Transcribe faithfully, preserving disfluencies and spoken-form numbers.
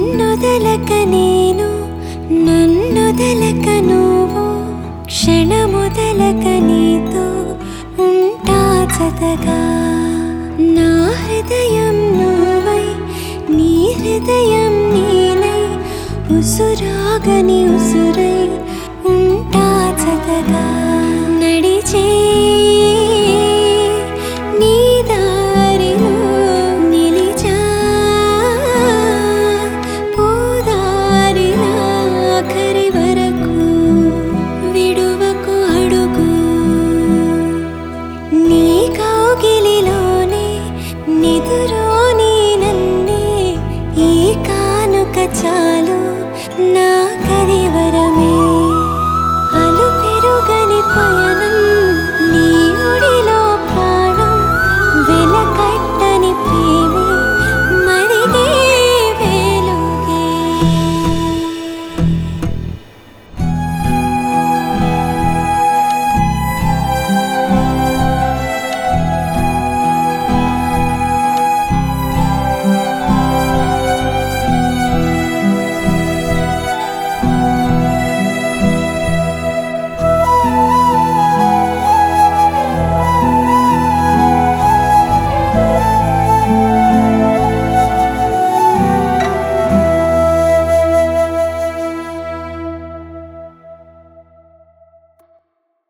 నిన్నొదలక నేను నన్నొదలక నువ్వు క్షణమొదలక నీతో ఉంటా జతగా నా హృదయం నువ్వై నీ హృదయం నేనై ఉసురాగని ఉసురై ఉంటా జతగా నడిచే నీ దారిలో నిలిచా పోదారిలా ఆఖరి వరకు విడువకు అడుగు నీ కౌగిలిలోనే నిదురోని నన్నే ఈ కానుక చాలు నా కరివరమే